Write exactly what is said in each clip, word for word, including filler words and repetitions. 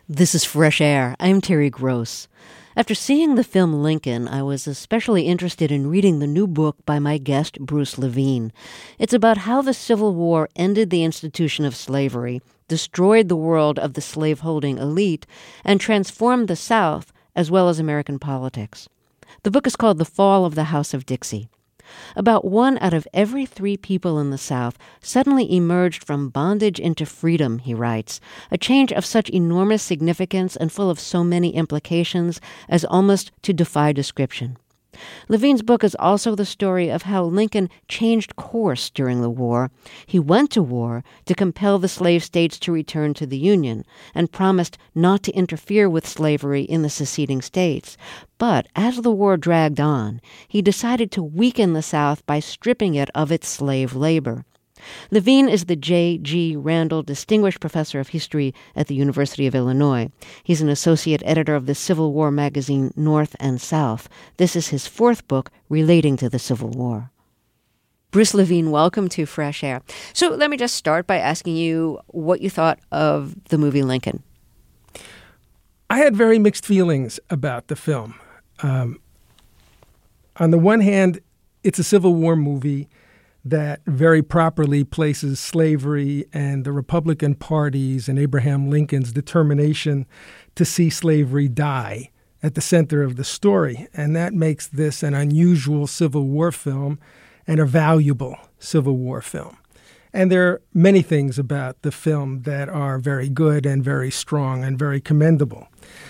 This is Fresh Air. I'm Terry Gross. After seeing the film Lincoln, I was especially interested in reading the new book by my guest, Bruce Levine. It's about how the Civil War ended the institution of slavery, destroyed the world of the slave-holding elite, and transformed the South as well as American politics. The book is called The Fall of the House of Dixie. About one out of every three people in the South suddenly emerged from bondage into freedom, he writes, a change of such enormous significance and full of so many implications as almost to defy description. Levine's book is also the story of how Lincoln changed course during the war. He went to war to compel the slave states to return to the Union and promised not to interfere with slavery in the seceding states. But as the war dragged on, he decided to weaken the South by stripping it of its slave labor. Levine is the J G Randall Distinguished Professor of History at the University of Illinois. He's an associate editor of the Civil War magazine North and South. This is his fourth book relating to the Civil War. Bruce Levine, welcome to Fresh Air. So let me just start by asking you what you thought of the movie Lincoln. I had very mixed feelings about the film. Um, on the one hand, it's a Civil War movie that very properly places slavery and the Republican Party's and Abraham Lincoln's determination to see slavery die at the center of the story. And that makes this an unusual Civil War film and a valuable Civil War film. And there are many things about the film that are very good and very strong and very commendable.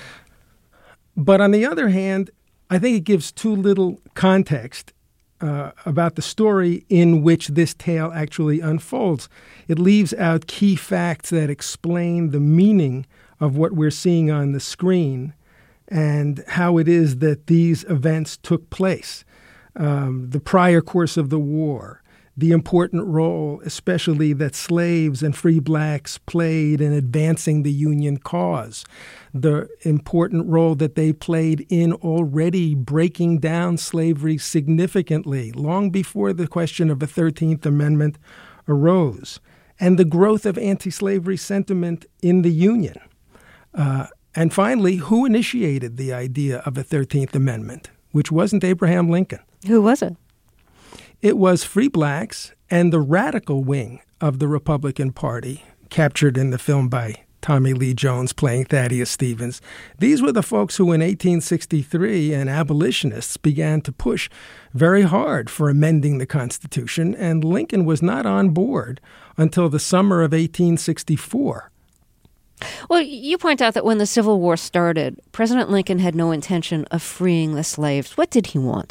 But on the other hand, I think it gives too little context Uh, about the story in which this tale actually unfolds. It leaves out key facts that explain the meaning of what we're seeing on the screen and how it is that these events took place. Um, the prior course of the war, the important role, especially that slaves and free blacks played in advancing the Union cause, the important role that they played in already breaking down slavery significantly, long before the question of the thirteenth Amendment arose, and the growth of anti-slavery sentiment in the Union. Uh, and finally, who initiated the idea of a thirteenth Amendment, which wasn't Abraham Lincoln? Who was it? It was free blacks and the radical wing of the Republican Party, captured in the film by Tommy Lee Jones playing Thaddeus Stevens. These were the folks who in eighteen sixty-three, and abolitionists, began to push very hard for amending the Constitution, and Lincoln was not on board until the summer of eighteen sixty-four. Well, you point out that when the Civil War started, President Lincoln had no intention of freeing the slaves. What did he want?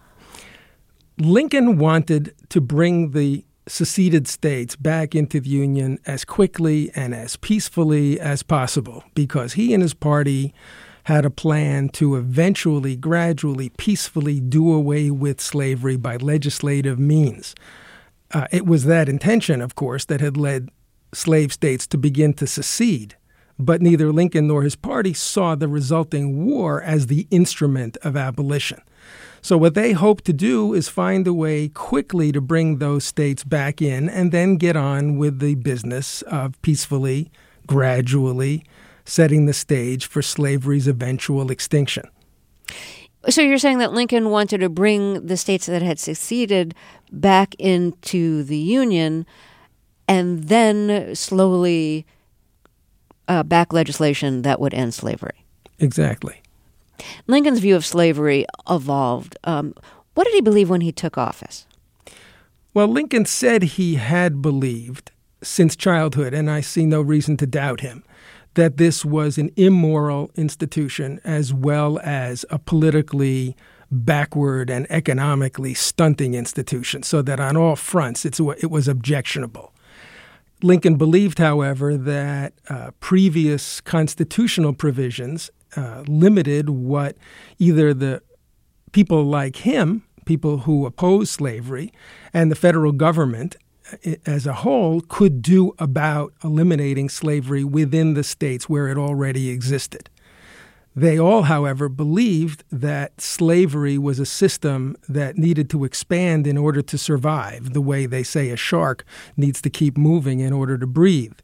Lincoln wanted to bring the seceded states back into the Union as quickly and as peacefully as possible because he and his party had a plan to eventually, gradually, peacefully do away with slavery by legislative means. Uh, it was that intention, of course, that had led slave states to begin to secede, but neither Lincoln nor his party saw the resulting war as the instrument of abolition. So what they hope to do is find a way quickly to bring those states back in and then get on with the business of peacefully, gradually setting the stage for slavery's eventual extinction. So you're saying that Lincoln wanted to bring the states that had seceded back into the Union and then slowly uh, back legislation that would end slavery. Exactly. Lincoln's view of slavery evolved. Um, what did he believe when he took office? Well, Lincoln said he had believed since childhood, and I see no reason to doubt him, that this was an immoral institution as well as a politically backward and economically stunting institution, so that on all fronts it's, it was objectionable. Lincoln believed, however, that uh, previous constitutional provisions uh, limited what either the people like him, people who opposed slavery, and the federal government as a whole could do about eliminating slavery within the states where it already existed. They all, however, believed that slavery was a system that needed to expand in order to survive, the way they say a shark needs to keep moving in order to breathe.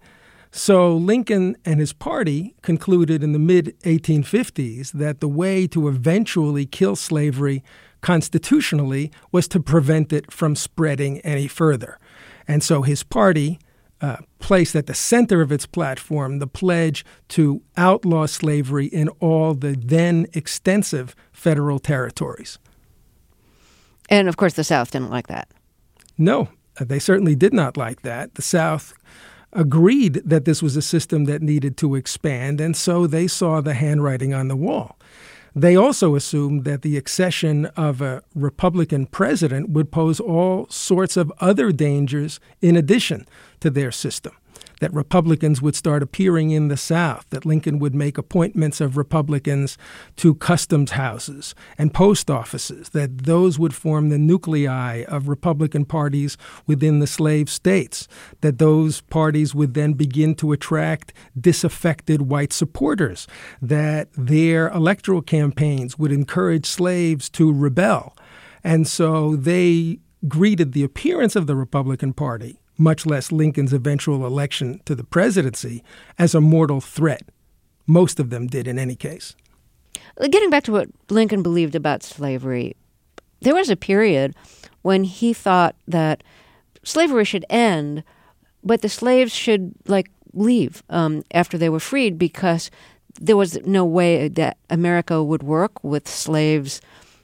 So Lincoln and his party concluded in the mid eighteen fifties that the way to eventually kill slavery constitutionally was to prevent it from spreading any further. And so his party uh, placed at the center of its platform the pledge to outlaw slavery in all the then extensive federal territories. And, of course, the South didn't like that. No, they certainly did not like that. The South agreed that this was a system that needed to expand, and so they saw the handwriting on the wall. They also assumed that the accession of a Republican president would pose all sorts of other dangers in addition to their system, that Republicans would start appearing in the South, that Lincoln would make appointments of Republicans to customs houses and post offices, that those would form the nuclei of Republican parties within the slave states, that those parties would then begin to attract disaffected white supporters, that their electoral campaigns would encourage slaves to rebel. And so they greeted the appearance of the Republican Party, much less Lincoln's eventual election to the presidency, as a mortal threat. Most of them did in any case. Getting back to what Lincoln believed about slavery, there was a period when he thought that slavery should end, but the slaves should, like, leave um, after they were freed, because there was no way that America would work with slaves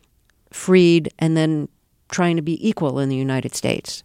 freed and then trying to be equal in the United States.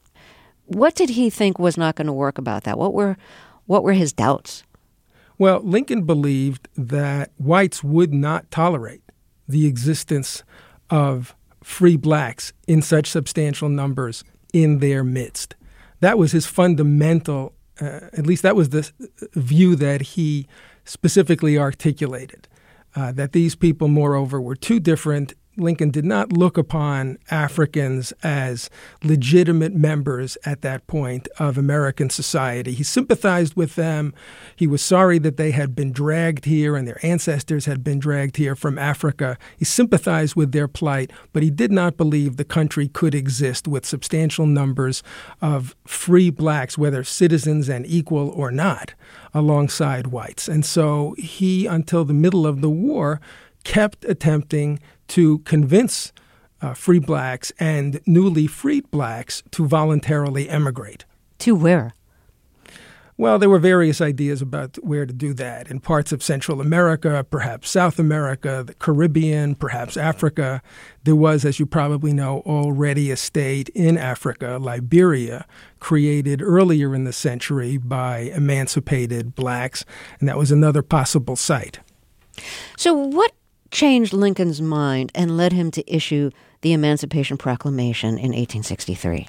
What did he think was not going to work about that? What were what were his doubts? Well, Lincoln believed that whites would not tolerate the existence of free blacks in such substantial numbers in their midst. That was his fundamental, uh, at least that was the view that he specifically articulated, uh, that these people, moreover, were too different. Lincoln did not look upon Africans as legitimate members at that point of American society. He sympathized with them. He was sorry that they had been dragged here and their ancestors had been dragged here from Africa. He sympathized with their plight, but he did not believe the country could exist with substantial numbers of free blacks, whether citizens and equal or not, alongside whites. And so he, until the middle of the war, kept attempting to convince uh, free blacks and newly freed blacks to voluntarily emigrate. To where? Well, there were various ideas about where to do that. In parts of Central America, perhaps South America, the Caribbean, perhaps Africa. There was, as you probably know, already a state in Africa, Liberia, created earlier in the century by emancipated blacks, and that was another possible site. So what changed Lincoln's mind and led him to issue the Emancipation Proclamation in eighteen sixty-three?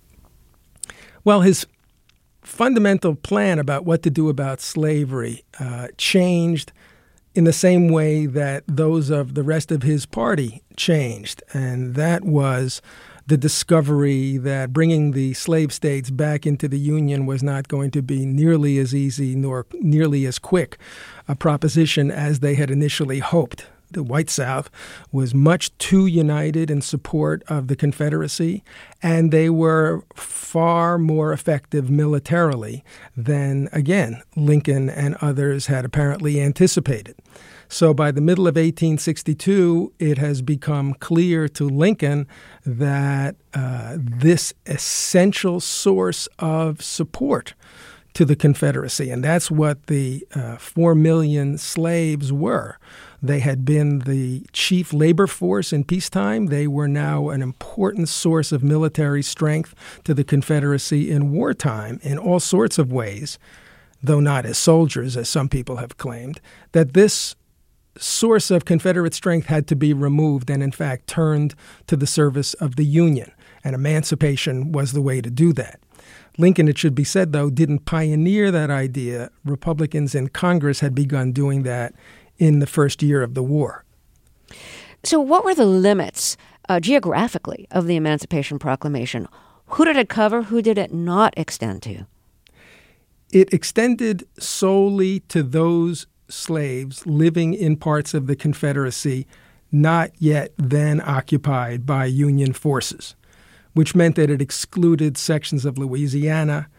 Well, his fundamental plan about what to do about slavery uh, changed in the same way that those of the rest of his party changed, and that was the discovery that bringing the slave states back into the Union was not going to be nearly as easy nor nearly as quick a proposition as they had initially hoped. The white South was much too united in support of the Confederacy, and they were far more effective militarily than, again, Lincoln and others had apparently anticipated. So by the middle of eighteen sixty-two, it has become clear to Lincoln that uh, this essential source of support to the Confederacy, and that's what the uh, four million slaves were. They had been the chief labor force in peacetime. They were now an important source of military strength to the Confederacy in wartime in all sorts of ways, though not as soldiers, as some people have claimed, that this source of Confederate strength had to be removed and, in fact, turned to the service of the Union. And emancipation was the way to do that. Lincoln, it should be said, though, didn't pioneer that idea. Republicans in Congress had begun doing that in the first year of the war. So what were the limits uh, geographically of the Emancipation Proclamation? Who did it cover? Who did it not extend to? It extended solely to those slaves living in parts of the Confederacy not yet then occupied by Union forces, which meant that it excluded sections of Louisiana,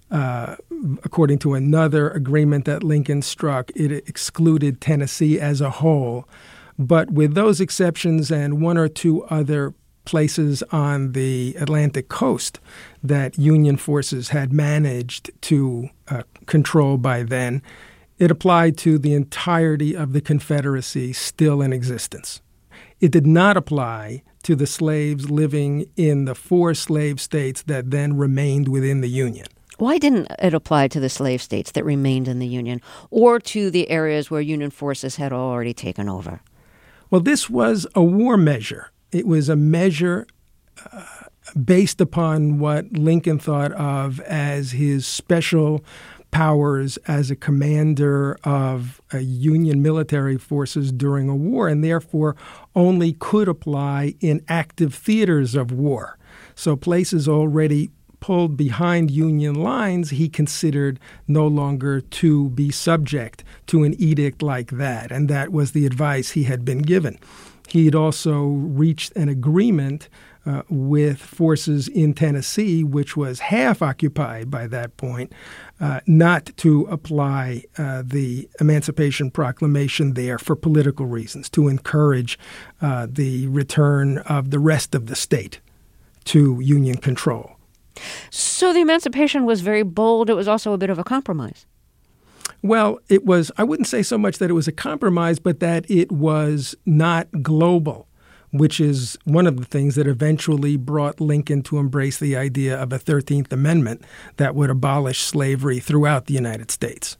Uh, according to another agreement that Lincoln struck, it excluded Tennessee as a whole. But with those exceptions and one or two other places on the Atlantic coast that Union forces had managed to uh, control by then, it applied to the entirety of the Confederacy still in existence. It did not apply to the slaves living in the four slave states that then remained within the Union. Why didn't it apply to the slave states that remained in the Union or to the areas where Union forces had already taken over? Well, this was a war measure. It was a measure uh, based upon what Lincoln thought of as his special powers as a commander of uh, Union military forces during a war, and therefore only could apply in active theaters of war. So places already pulled behind Union lines, he considered no longer to be subject to an edict like that, and that was the advice he had been given. He had also reached an agreement uh, with forces in Tennessee, which was half occupied by that point, uh, not to apply uh, the Emancipation Proclamation there for political reasons, to encourage uh, the return of the rest of the state to Union control. So the emancipation was very bold. It was also a bit of a compromise. Well, it was, I wouldn't say so much that it was a compromise, but that it was not global, which is one of the things that eventually brought Lincoln to embrace the idea of a thirteenth Amendment that would abolish slavery throughout the United States.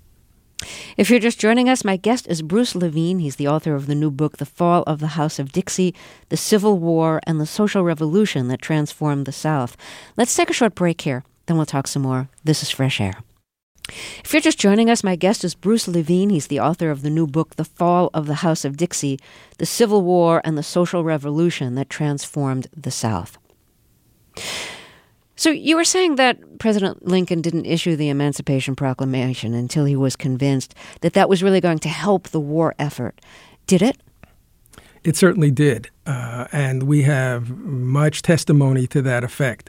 If you're just joining us, my guest is Bruce Levine. He's the author of the new book, The Fall of the House of Dixie, The Civil War, and the Social Revolution That Transformed the South. Let's take a short break here, then we'll talk some more. This is Fresh Air. If you're just joining us, my guest is Bruce Levine. He's the author of the new book, The Fall of the House of Dixie, The Civil War, and the Social Revolution That Transformed the South. So you were saying that President Lincoln didn't issue the Emancipation Proclamation until he was convinced that that was really going to help the war effort. Did it? It certainly did, uh, and we have much testimony to that effect.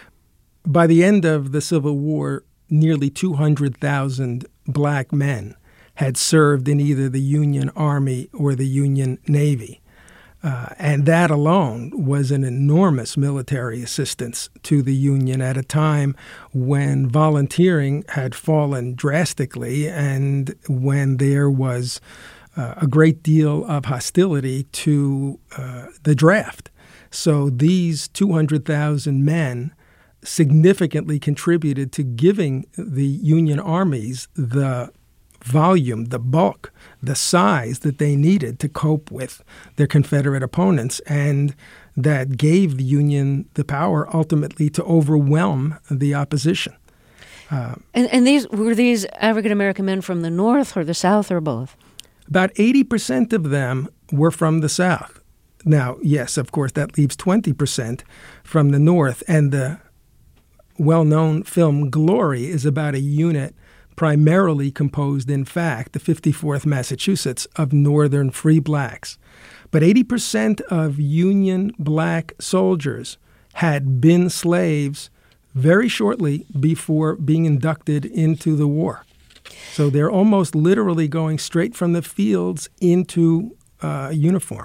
By the end of the Civil War, nearly two hundred thousand black men had served in either the Union Army or the Union Navy. Uh, and that alone was an enormous military assistance to the Union at a time when volunteering had fallen drastically and when there was uh, a great deal of hostility to uh, the draft. So these two hundred thousand men significantly contributed to giving the Union armies the volume, the bulk, the size that they needed to cope with their Confederate opponents, and that gave the Union the power ultimately to overwhelm the opposition. Uh, and, and these were these African-American men from the North or the South or both? About eighty percent of them were from the South. Now, yes, of course, that leaves twenty percent from the North, and the well-known film Glory is about a unit primarily composed, in fact, the fifty-fourth Massachusetts, of Northern free blacks. But eighty percent of Union black soldiers had been slaves very shortly before being inducted into the war. So they're almost literally going straight from the fields into uh, uniform.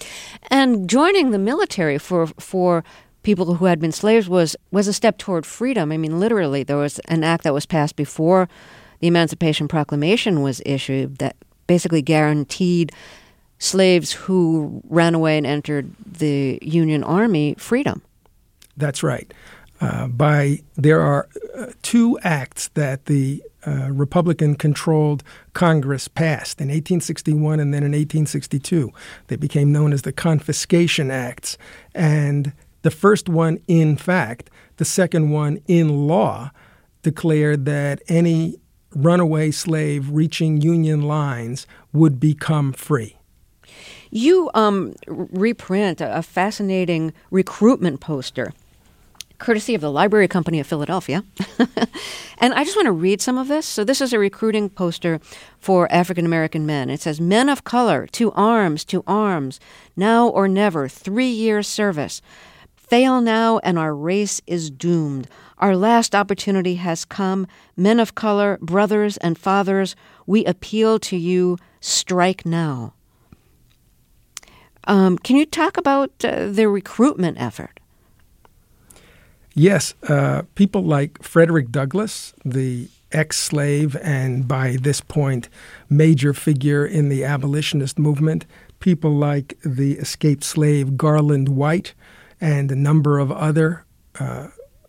And joining the military for for people who had been slaves was, was a step toward freedom. I mean, literally, there was an act that was passed before the Emancipation Proclamation was issued that basically guaranteed slaves who ran away and entered the Union Army freedom. That's right. Uh, by there are uh, two acts that the uh, Republican-controlled Congress passed in eighteen sixty-one and then in eighteen sixty-two. They became known as the Confiscation Acts. And the first one in fact, the second one in law, declared that any runaway slave reaching Union lines would become free. You um, reprint a fascinating recruitment poster, courtesy of the Library Company of Philadelphia. And I just want to read some of this. So this is a recruiting poster for African-American men. It says, "Men of color, to arms, to arms, now or never, three years service. fail now and our race is doomed. Our last opportunity has come. Men of color, brothers and fathers, we appeal to you. Strike now. Um, can you talk about uh, the recruitment effort? Yes. Uh, people like Frederick Douglass, the ex-slave and by this point major figure in the abolitionist movement, people like the escaped slave Garland White, and a number of other uh,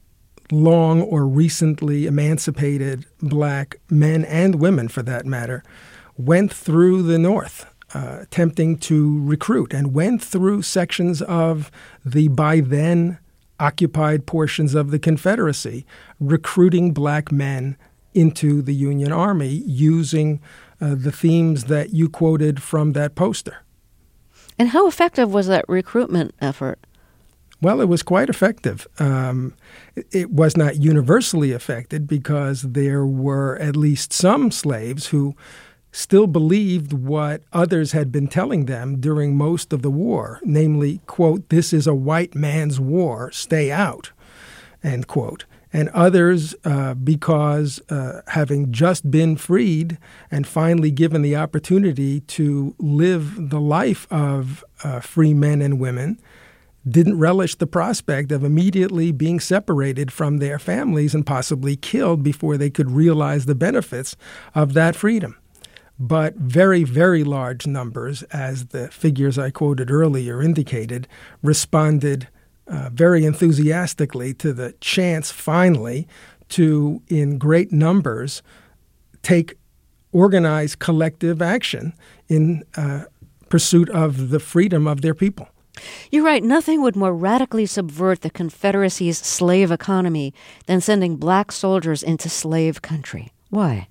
long or recently emancipated black men and women, for that matter, went through the North uh, attempting to recruit and went through sections of the by then occupied portions of the Confederacy, recruiting black men into the Union Army using uh, the themes that you quoted from that poster. And how effective was that recruitment effort? Well, it was quite effective. Um, it was not universally effective because there were at least some slaves who still believed what others had been telling them during most of the war, namely, quote, "This is a white man's war, stay out," end quote. And others, uh, because uh, having just been freed and finally given the opportunity to live the life of uh, free men and women, didn't relish the prospect of immediately being separated from their families and possibly killed before they could realize the benefits of that freedom. But very, very large numbers, as the figures I quoted earlier indicated, responded uh, very enthusiastically to the chance finally to, in great numbers, take organized collective action in uh, pursuit of the freedom of their people. You're right. Nothing would more radically subvert the Confederacy's slave economy than sending black soldiers into slave country. Why?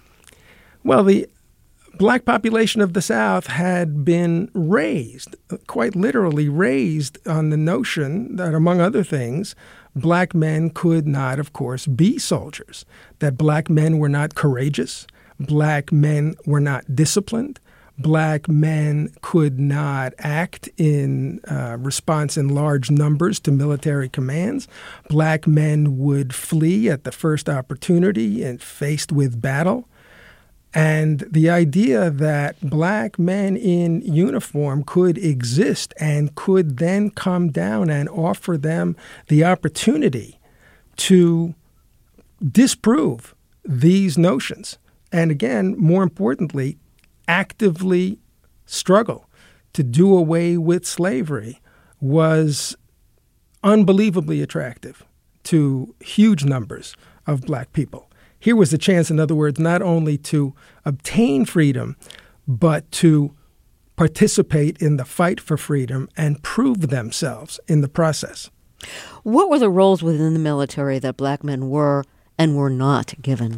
Well, the black population of the South had been raised, quite literally raised, on the notion that, among other things, black men could not, of course, be soldiers, that black men were not courageous, black men were not disciplined, black men could not act in uh, response in large numbers to military commands. Black men would flee at the first opportunity and faced with battle. And the idea that black men in uniform could exist and could then come down and offer them the opportunity to disprove these notions. And again, more importantly, actively struggle to do away with slavery was unbelievably attractive to huge numbers of black people. Here was the chance, in other words, not only to obtain freedom, but to participate in the fight for freedom and prove themselves in the process. What were the roles within the military that black men were and were not given?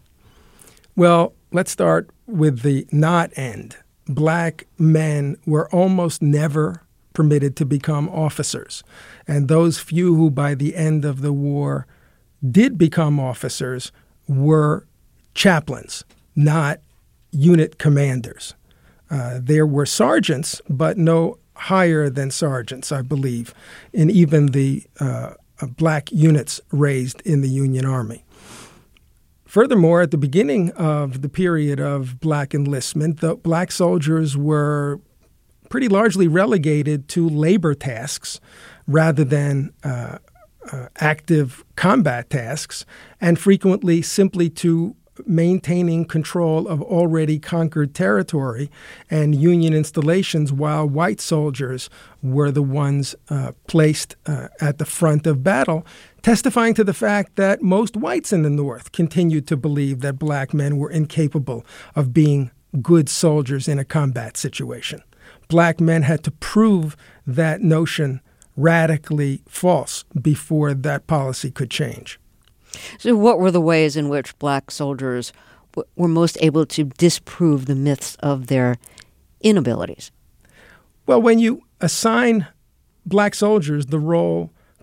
Well, let's start with the not end. Black men were almost never permitted to become officers. And those few who by the end of the war did become officers were chaplains, not unit commanders. Uh, there were sergeants, but no higher than sergeants, I believe, in even the uh, black units raised in the Union Army. Furthermore, at the beginning of the period of black enlistment, the black soldiers were pretty largely relegated to labor tasks rather than uh, uh, active combat tasks, and frequently simply to maintaining control of already conquered territory and Union installations, while white soldiers were the ones uh, placed uh, at the front of battle, testifying to the fact that most whites in the North continued to believe that black men were incapable of being good soldiers in a combat situation. Black men had to prove that notion radically false before that policy could change. So what were the ways in which black soldiers w- were most able to disprove the myths of their inabilities? Well, when you assign black soldiers the role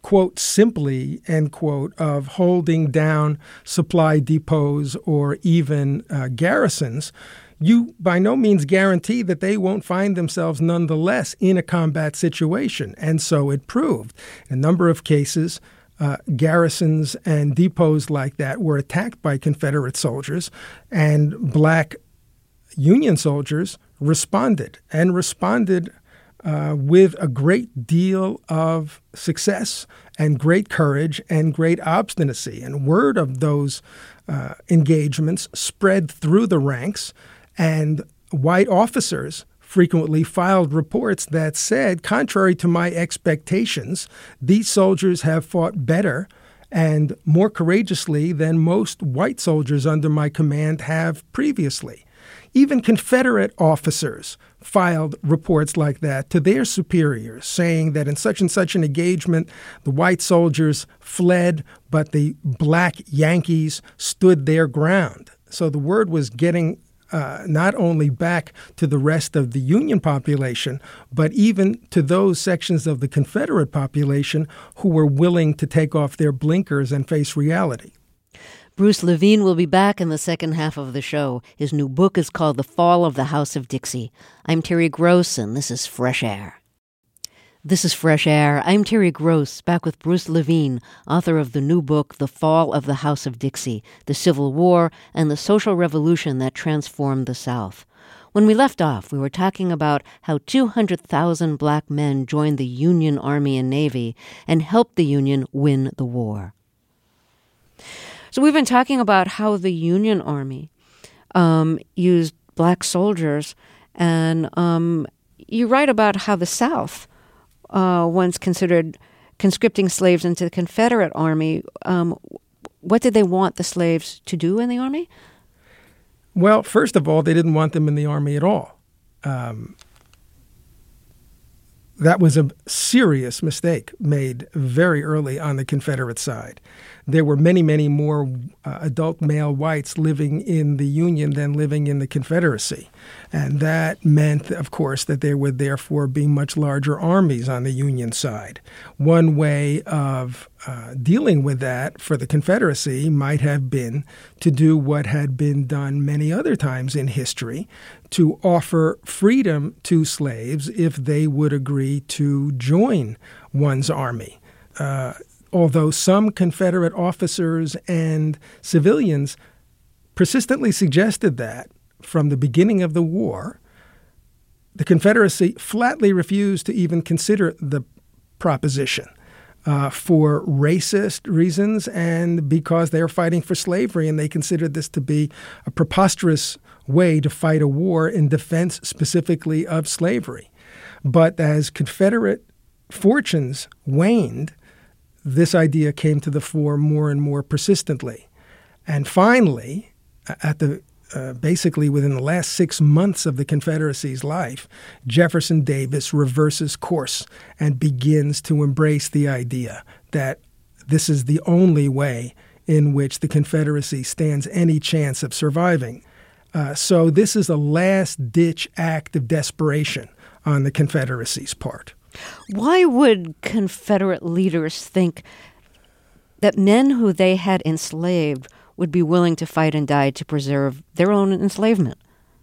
quote, simply, end quote, of holding down supply depots or even uh, garrisons, you by no means guarantee that they won't find themselves nonetheless in a combat situation. And so it proved. In a number of cases, uh, garrisons and depots like that were attacked by Confederate soldiers, and black Union soldiers responded and responded Uh, with a great deal of success and great courage and great obstinacy. And word of those uh, engagements spread through the ranks, and white officers frequently filed reports that said, contrary to my expectations, these soldiers have fought better and more courageously than most white soldiers under my command have previously. Even Confederate officers filed reports like that to their superiors, saying that in such and such an engagement, the white soldiers fled, but the black Yankees stood their ground. So the word was getting uh, not only back to the rest of the Union population, but even to those sections of the Confederate population who were willing to take off their blinkers and face reality. Bruce Levine will be back in the second half of the show. His new book is called The Fall of the House of Dixie. I'm Terry Gross, and this is Fresh Air. This is Fresh Air. I'm Terry Gross, back with Bruce Levine, author of the new book, The Fall of the House of Dixie, The Civil War and the Social Revolution that Transformed the South. When we left off, we were talking about how two hundred thousand black men joined the Union Army and Navy and helped the Union win the war. So we've been talking about how the Union Army um, used black soldiers, and um, you write about how the South uh, once considered conscripting slaves into the Confederate Army. Um, what did they want the slaves to do in the Army? Well, first of all, they didn't want them in the Army at all. Um, that was a serious mistake made very early on the Confederate side. There were many, many more uh, adult male whites living in the Union than living in the Confederacy. And that meant, of course, that there would therefore be much larger armies on the Union side. One way of uh, dealing with that for the Confederacy might have been to do what had been done many other times in history, to offer freedom to slaves if they would agree to join one's army. Uh, although some Confederate officers and civilians persistently suggested that from the beginning of the war, the Confederacy flatly refused to even consider the proposition uh, for racist reasons and because they were fighting for slavery, and they considered this to be a preposterous way to fight a war in defense specifically of slavery. But as Confederate fortunes waned, this idea came to the fore more and more persistently. And finally, at the uh, basically within the last six months of the Confederacy's life, Jefferson Davis reverses course and begins to embrace the idea that this is the only way in which the Confederacy stands any chance of surviving. Uh, so this is a last-ditch act of desperation on the Confederacy's part. Why would Confederate leaders think that men who they had enslaved would be willing to fight and die to preserve their own enslavement?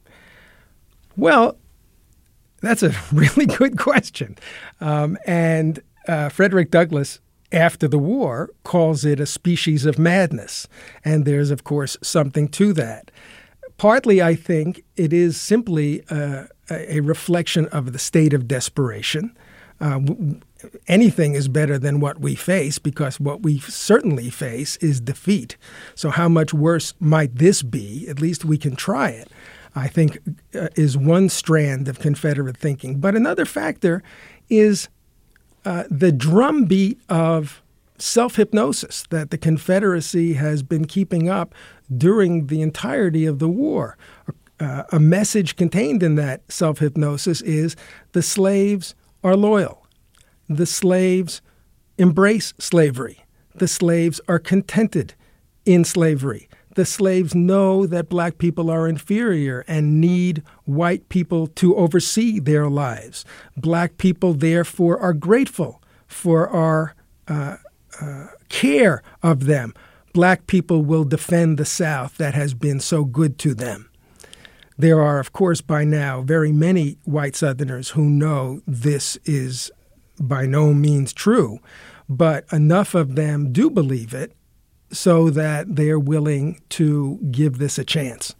Well, that's a really good question. Um, and uh, Frederick Douglass, after the war, calls it a species of madness. And there's, of course, something to that. Partly, I think, it is simply uh, a reflection of the state of desperation. Uh, anything is better than what we face because what we certainly face is defeat. So how much worse might this be? At least we can try it, I think, uh, is one strand of Confederate thinking. But another factor is uh, the drumbeat of self-hypnosis that the Confederacy has been keeping up during the entirety of the war. Uh, a message contained in that self-hypnosis is the slaves are loyal. The slaves embrace slavery. The slaves are contented in slavery. The slaves know that black people are inferior and need white people to oversee their lives. Black people, therefore, are grateful for our uh, uh, care of them, black people will defend the South that has been so good to them. There are, of course, by now, very many white Southerners who know this is by no means true, but enough of them do believe it so that they're willing to give this a chance.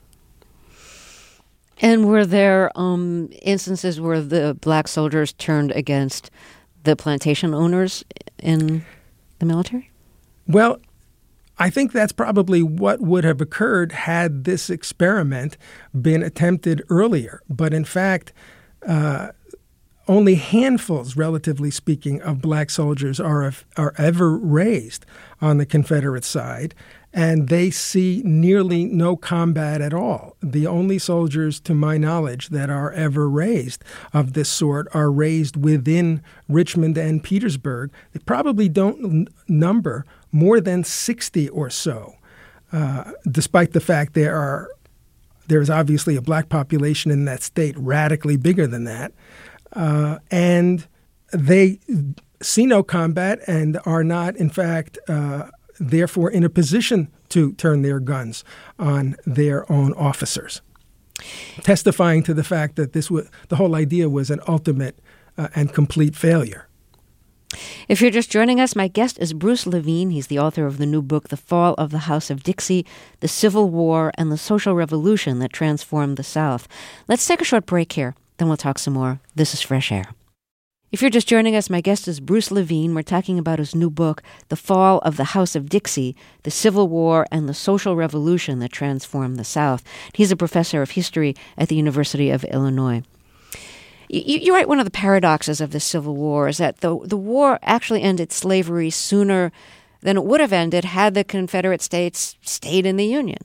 And were there um, instances where the black soldiers turned against the plantation owners in the military? Well, I think that's probably what would have occurred had this experiment been attempted earlier. But in fact, uh, only handfuls, relatively speaking, of black soldiers are are ever raised on the Confederate side, and they see nearly no combat at all. The only soldiers, to my knowledge, that are ever raised of this sort are raised within Richmond and Petersburg. They probably don't n- number more than sixty or so, uh, despite the fact there are there is obviously a black population in that state radically bigger than that. Uh, and they see no combat and are not, in fact, uh, therefore in a position to turn their guns on their own officers, testifying to the fact that this was, the whole idea was an ultimate uh, and complete failure. If you're just joining us, my guest is Bruce Levine. He's the author of the new book, The Fall of the House of Dixie, The Civil War, and the Social Revolution That Transformed the South. Let's take a short break here. Then we'll talk some more. This is Fresh Air. If you're just joining us, my guest is Bruce Levine. We're talking about his new book, The Fall of the House of Dixie, The Civil War and the Social Revolution That Transformed the South. He's a professor of history at the University of Illinois. You, you write one of the paradoxes of the Civil War is that the, the war actually ended slavery sooner than it would have ended had the Confederate States stayed in the Union.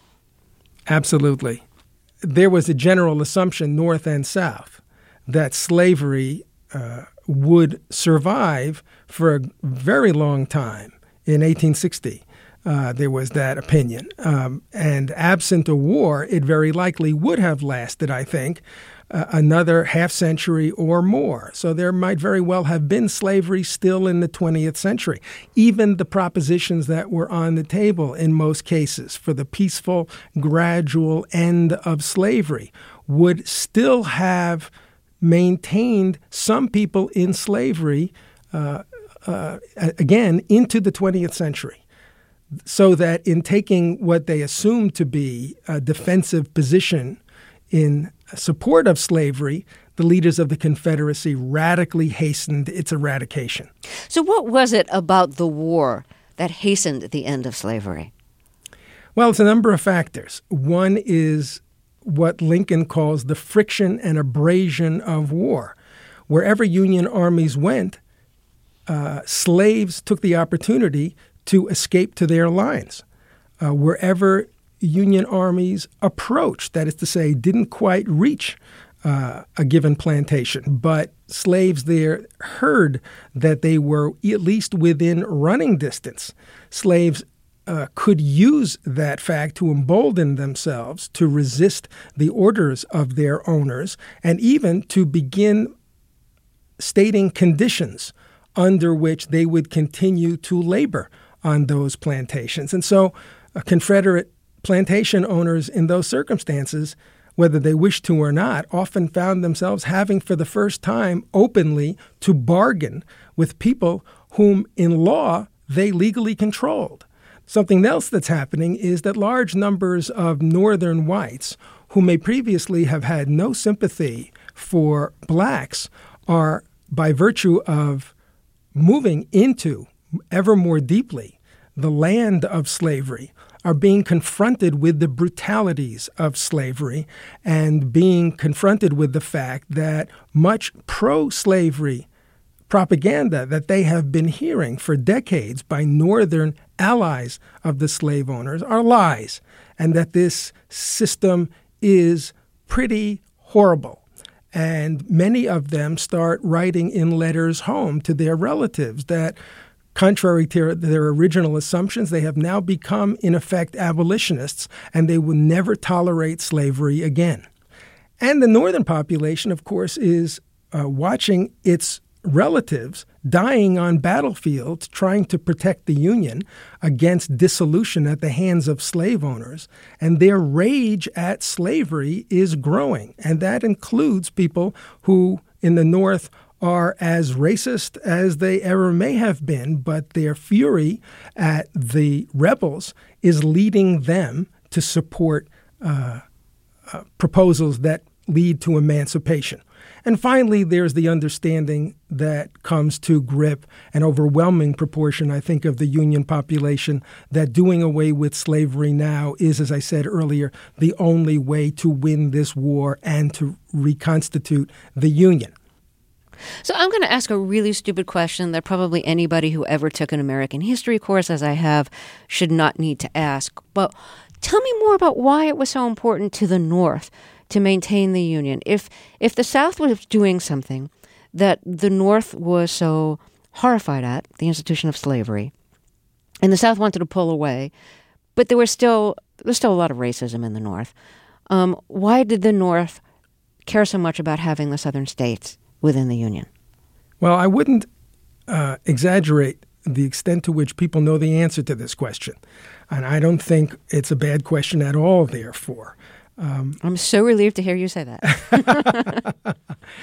Absolutely. There was a general assumption, North and South, that slavery uh, would survive for a very long time. In eighteen sixty, uh, there was that opinion. Um, and absent a war, it very likely would have lasted, I think, uh, another half century or more. So there might very well have been slavery still in the twentieth century. Even the propositions that were on the table in most cases for the peaceful, gradual end of slavery would still have maintained some people in slavery, uh, uh, again, into the twentieth century. So that in taking what they assumed to be a defensive position in support of slavery, the leaders of the Confederacy radically hastened its eradication. So what was it about the war that hastened the end of slavery? Well, it's a number of factors. One is what Lincoln calls the friction and abrasion of war. Wherever Union armies went, uh, slaves took the opportunity to escape to their lines. Uh, wherever Union armies approached, that is to say, didn't quite reach uh, a given plantation, but slaves there heard that they were at least within running distance. Slaves uh, could use that fact to embolden themselves to resist the orders of their owners and even to begin stating conditions under which they would continue to labor on those plantations. And so uh, Confederate plantation owners in those circumstances, whether they wished to or not, often found themselves having for the first time openly to bargain with people whom in law they legally controlled. Something else that's happening is that large numbers of northern whites who may previously have had no sympathy for blacks are, by virtue of moving into ever more deeply the land of slavery, are being confronted with the brutalities of slavery and being confronted with the fact that much pro-slavery propaganda that they have been hearing for decades by northern allies of the slave owners are lies, and that this system is pretty horrible. And many of them start writing in letters home to their relatives that, contrary to their original assumptions, they have now become, in effect, abolitionists, and they will never tolerate slavery again. And the northern population, of course, is uh, watching its relatives dying on battlefields trying to protect the Union against dissolution at the hands of slave owners. And their rage at slavery is growing. And that includes people who in the North are as racist as they ever may have been, but their fury at the rebels is leading them to support uh, uh, proposals that lead to emancipation. And finally, there's the understanding that comes to grip an overwhelming proportion, I think, of the Union population that doing away with slavery now is, as I said earlier, the only way to win this war and to reconstitute the Union. So I'm going to ask a really stupid question that probably anybody who ever took an American history course, as I have, should not need to ask. But tell me more about why it was so important to the North to maintain the Union. If if the South was doing something that the North was so horrified at, the institution of slavery, and the South wanted to pull away, but there was still there was still a lot of racism in the North, um, why did the North care so much about having the Southern states within the Union? Well, I wouldn't uh, exaggerate the extent to which people know the answer to this question. And I don't think it's a bad question at all, therefore. Um, I'm so relieved to hear you say that.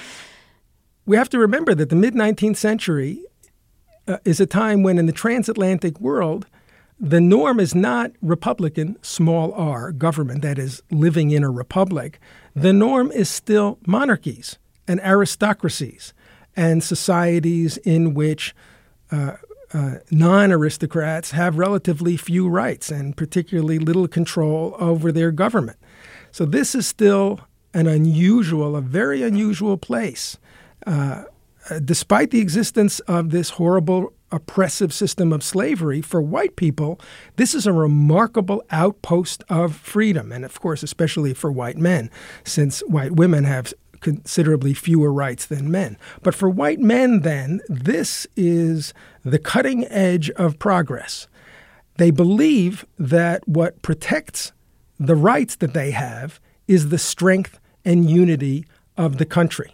We have to remember that the mid-nineteenth century uh, is a time when in the transatlantic world, the norm is not Republican, small r, government, that is, living in a republic. The norm is still monarchies and aristocracies and societies in which uh, uh, non-aristocrats have relatively few rights and particularly little control over their government. So this is still an unusual, a very unusual place. Uh, despite the existence of this horrible, oppressive system of slavery, for white people, this is a remarkable outpost of freedom. And of course, especially for white men, since white women have considerably fewer rights than men. But for white men, then, this is the cutting edge of progress. They believe that what protects the rights that they have is the strength and unity of the country.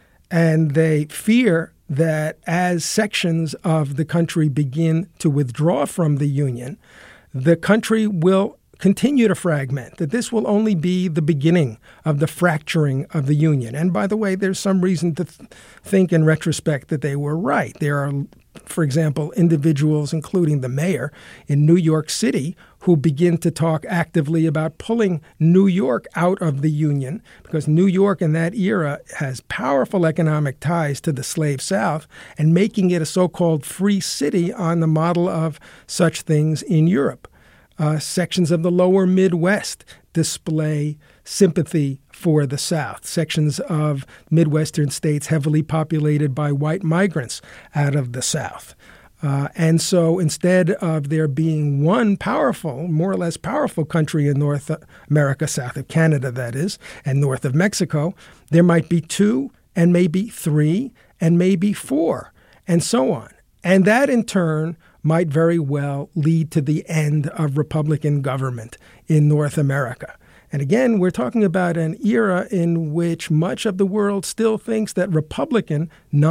And they fear that as sections of the country begin to withdraw from the Union, the country will continue to fragment, that this will only be the beginning of the fracturing of the Union. And by the way, there's some reason to th- think in retrospect that they were right. There are, for example, individuals, including the mayor in New York City, who begin to talk actively about pulling New York out of the Union, because New York in that era has powerful economic ties to the slave South, and making it a so-called free city on the model of such things in Europe. Uh, sections of the lower Midwest display sympathy for the South. Sections of Midwestern states heavily populated by white migrants out of the South. Uh, and so instead of there being one powerful, more or less powerful country in North America, south of Canada, that is, and north of Mexico, there might be two and maybe three and maybe four, and so on. And that in turn might very well lead to the end of Republican government in North America. And again, we're talking about an era in which much of the world still thinks that Republican,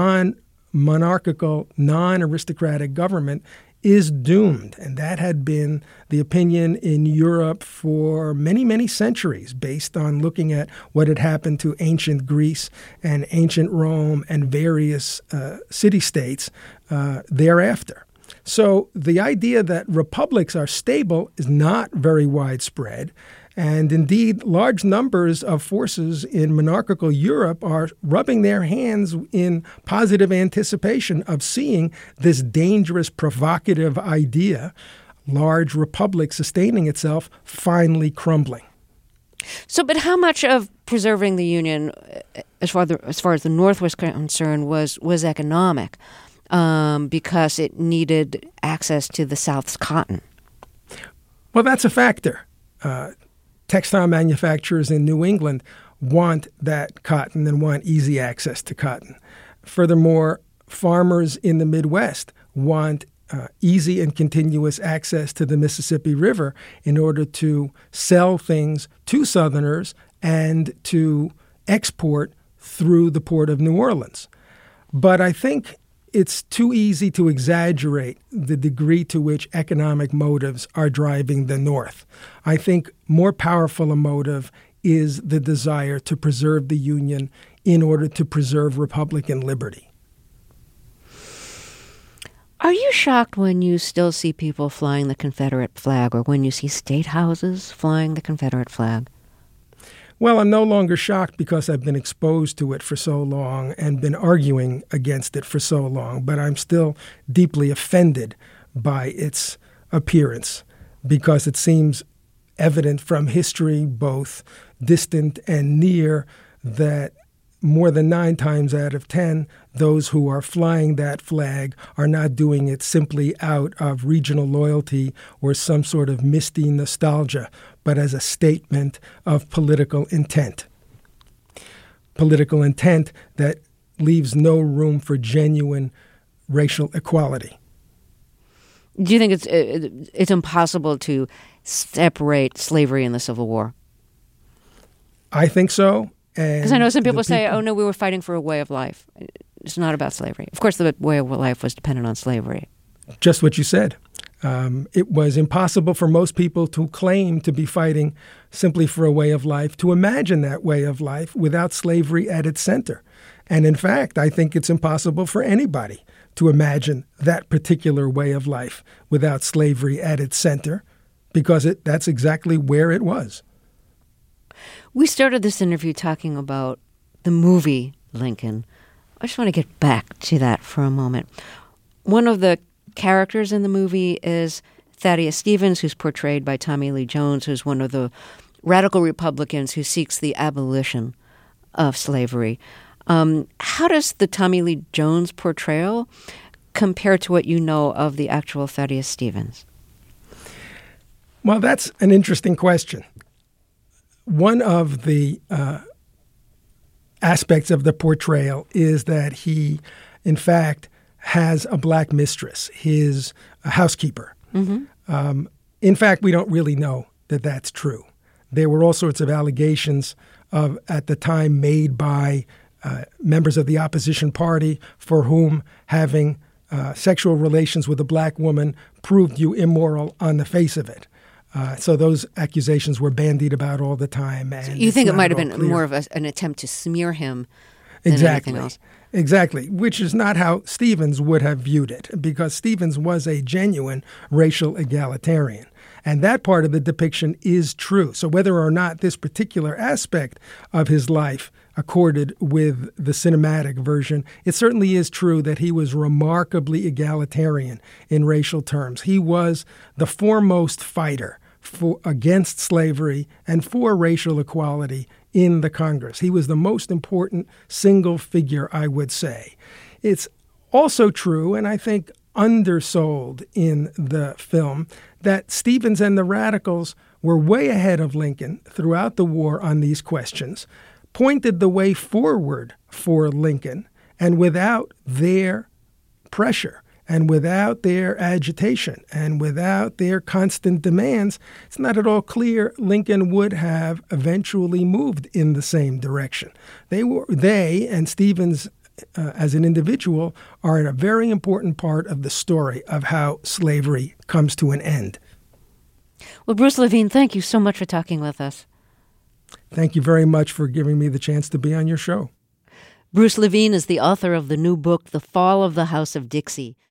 non-monarchical, non-aristocratic government is doomed. And that had been the opinion in Europe for many, many centuries, based on looking at what had happened to ancient Greece and ancient Rome and various uh, city-states uh, thereafter. So the idea that republics are stable is not very widespread. And indeed, large numbers of forces in monarchical Europe are rubbing their hands in positive anticipation of seeing this dangerous, provocative idea, large republic sustaining itself, finally crumbling. So, but how much of preserving the Union, as far, the, as far as the North was concerned, was, was economic? Um, because it needed access to the South's cotton? Well, that's a factor. Uh, textile manufacturers in New England want that cotton and want easy access to cotton. Furthermore, farmers in the Midwest want uh, easy and continuous access to the Mississippi River in order to sell things to Southerners and to export through the port of New Orleans. But I think it's too easy to exaggerate the degree to which economic motives are driving the North. I think more powerful a motive is the desire to preserve the Union in order to preserve Republican liberty. Are you shocked when you still see people flying the Confederate flag, or when you see state houses flying the Confederate flag? Well, I'm no longer shocked because I've been exposed to it for so long and been arguing against it for so long, but I'm still deeply offended by its appearance because it seems evident from history, both distant and near, that more than nine times out of ten, those who are flying that flag are not doing it simply out of regional loyalty or some sort of misty nostalgia, but as a statement of political intent. Political intent that leaves no room for genuine racial equality. Do you think it's it's impossible to separate slavery and the Civil War? I think so. Because I know some people, people say, oh, no, we were fighting for a way of life. It's not about slavery. Of course, the way of life was dependent on slavery. Just what you said. Um, it was impossible for most people to claim to be fighting simply for a way of life, to imagine that way of life without slavery at its center. And in fact, I think it's impossible for anybody to imagine that particular way of life without slavery at its center, because it, that's exactly where it was. We started this interview talking about the movie Lincoln. I just want to get back to that for a moment. One of the characters in the movie is Thaddeus Stevens, who's portrayed by Tommy Lee Jones, who's one of the radical Republicans who seeks the abolition of slavery. Um, how does the Tommy Lee Jones portrayal compare to what you know of the actual Thaddeus Stevens? Well, that's an interesting question. One of the uh, aspects of the portrayal is that he, in fact, has a black mistress, his uh, housekeeper. Mm-hmm. Um, in fact, we don't really know that that's true. There were all sorts of allegations of, at the time, made by uh, members of the opposition party for whom having uh, sexual relations with a black woman proved you immoral on the face of it. Uh, so those accusations were bandied about all the time. And so you think it might have been clear. more of a, an attempt to smear him than exactly. anything else? Exactly, which is not how Stevens would have viewed it, because Stevens was a genuine racial egalitarian. And that part of the depiction is true. So whether or not this particular aspect of his life accorded with the cinematic version, it certainly is true that he was remarkably egalitarian in racial terms. He was the foremost fighter for against slavery and for racial equality in the Congress. He was the most important single figure, I would say. It's also true, and I think undersold in the film, that Stevens and the radicals were way ahead of Lincoln throughout the war on these questions, pointed the way forward for Lincoln, and without their pressure and without their agitation and without their constant demands, it's not at all clear Lincoln would have eventually moved in the same direction. They were, they and Stevens uh, as an individual are a very important part of the story of how slavery comes to an end. Well, Bruce Levine, thank you so much for talking with us. Thank you very much for giving me the chance to be on your show. Bruce Levine is the author of the new book, The Fall of the House of Dixie.